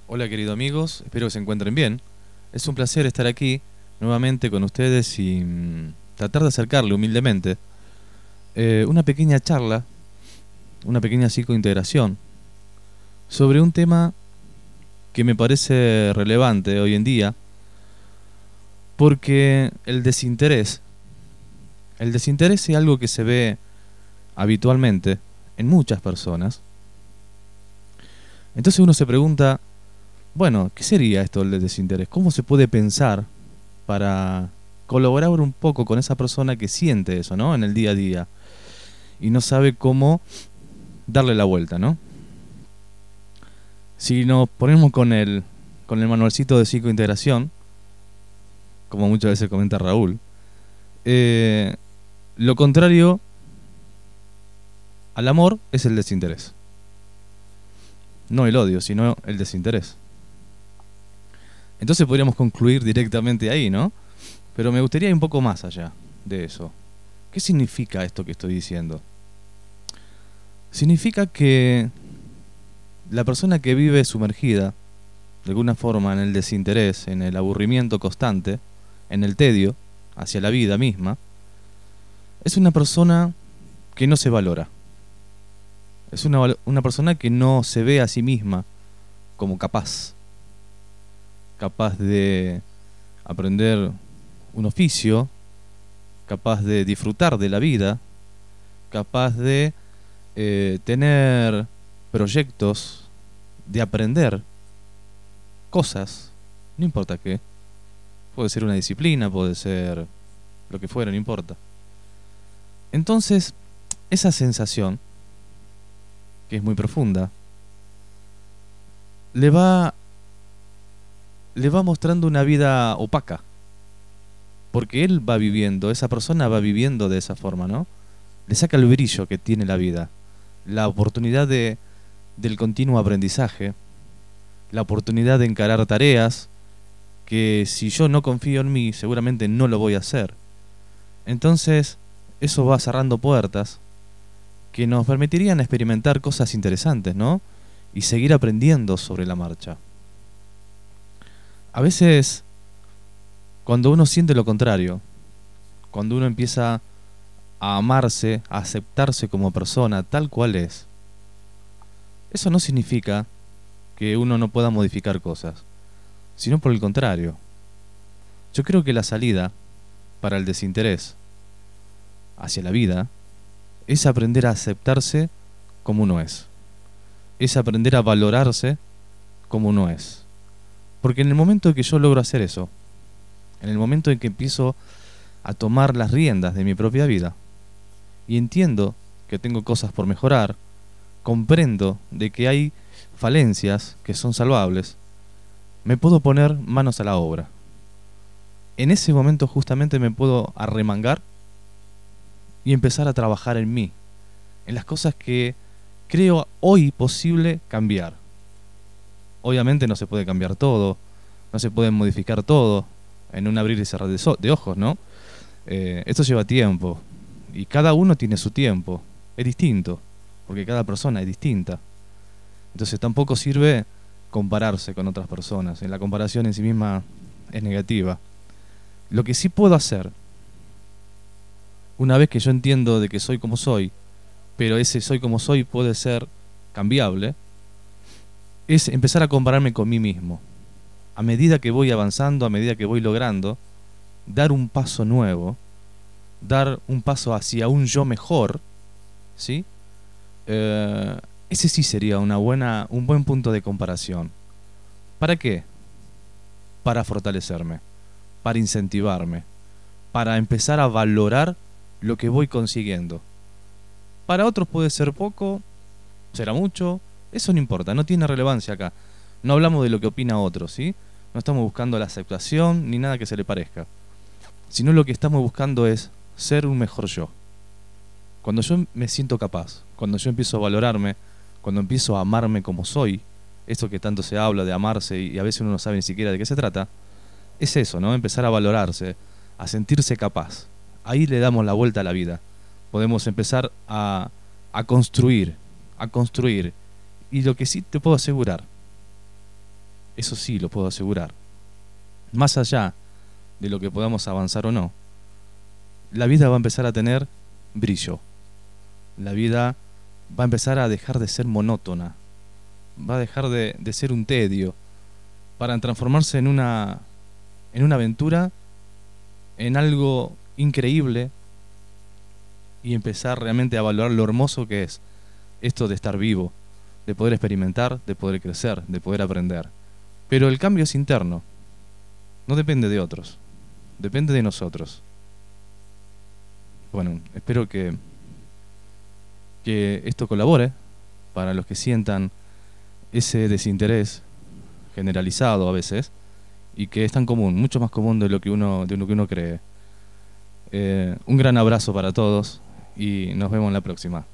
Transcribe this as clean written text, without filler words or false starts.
Hola queridos amigos, espero que se encuentren bien. Es un placer estar aquí nuevamente con ustedes y tratar de acercarle humildemente una pequeña charla, una pequeña psicointegración sobre un tema que me parece relevante hoy en día porque el desinterés es algo que se ve habitualmente en muchas personas. Entonces uno se pregunta, bueno, ¿qué sería esto del desinterés? ¿Cómo se puede pensar para colaborar un poco con esa persona que siente eso, ¿no? En el día a día y no sabe cómo darle la vuelta, ¿no? Si nos ponemos con el manualcito de psicointegración, como muchas veces comenta Raúl, eh, lo contrario al amor es el desinterés. No el odio, sino el desinterés. Entonces podríamos concluir directamente ahí, ¿no? Pero me gustaría ir un poco más allá de eso. ¿Qué significa esto que estoy diciendo? Significa que la persona que vive sumergida, de alguna forma, en el desinterés, en el aburrimiento constante, en el tedio hacia la vida misma, es una persona que no se valora. Es una persona que no se ve a sí misma como capaz de aprender un oficio, capaz de disfrutar de la vida, capaz de tener proyectos, de aprender cosas, no importa qué. Puede ser una disciplina, puede ser lo que fuera, no importa. Entonces, esa sensación, que es muy profunda, le va, le va mostrando una vida opaca. Porque él va viviendo, esa persona va viviendo de esa forma, ¿no? Le saca el brillo que tiene la vida, la oportunidad del continuo aprendizaje, la oportunidad de encarar tareas que si yo no confío en mí, seguramente no lo voy a hacer. Entonces, eso va cerrando puertas que nos permitirían experimentar cosas interesantes, ¿no? Y seguir aprendiendo sobre la marcha. A veces, cuando uno siente lo contrario, cuando uno empieza a amarse, a aceptarse como persona tal cual es, eso no significa que uno no pueda modificar cosas, sino por el contrario. Yo creo que la salida para el desinterés hacia la vida es aprender a aceptarse como uno es aprender a valorarse como uno es. Porque en el momento en que yo logro hacer eso, en el momento en que empiezo a tomar las riendas de mi propia vida y entiendo que tengo cosas por mejorar, comprendo de que hay falencias que son salvables, me puedo poner manos a la obra. En ese momento justamente me puedo arremangar y empezar a trabajar en mí, en las cosas que creo hoy posible cambiar. Obviamente no se puede cambiar todo, no se puede modificar todo en un abrir y cerrar de ojos, ¿no? Esto lleva tiempo y cada uno tiene su tiempo, es distinto, porque cada persona es distinta. Entonces tampoco sirve compararse con otras personas, la comparación en sí misma es negativa. Lo que sí puedo hacer, una vez que yo entiendo de que soy como soy, pero ese soy como soy puede ser cambiable, es empezar a compararme con mí mismo. A medida que voy avanzando, a medida que voy logrando, dar un paso nuevo, dar un paso hacia un yo mejor, ¿sí? Ese sí sería un buen punto de comparación. ¿Para qué? Para fortalecerme, para incentivarme, para empezar a valorar lo que voy consiguiendo. Para otros puede ser poco, será mucho, eso no importa, no tiene relevancia acá. No hablamos de lo que opina otro, ¿sí? No estamos buscando la aceptación ni nada que se le parezca. Sino lo que estamos buscando es ser un mejor yo. Cuando yo me siento capaz, cuando yo empiezo a valorarme, cuando empiezo a amarme como soy, eso que tanto se habla de amarse y a veces uno no sabe ni siquiera de qué se trata, es eso, ¿no? Empezar a valorarse, a sentirse capaz. Ahí le damos la vuelta a la vida. Podemos empezar a construir, a construir. Y lo que sí te puedo asegurar, eso sí lo puedo asegurar. Más allá de lo que podamos avanzar o no, la vida va a empezar a tener brillo. La vida va a empezar a dejar de ser monótona. Va a dejar de ser un tedio para transformarse en una aventura, en algo increíble y empezar realmente a valorar lo hermoso que es esto de estar vivo, de poder experimentar, de poder crecer, de poder aprender. Pero el cambio es interno, no depende de otros, depende de nosotros. Bueno, espero que esto colabore para los que sientan ese desinterés generalizado a veces y que es tan común, mucho más común de lo que uno cree. Un gran abrazo para todos y nos vemos en la próxima.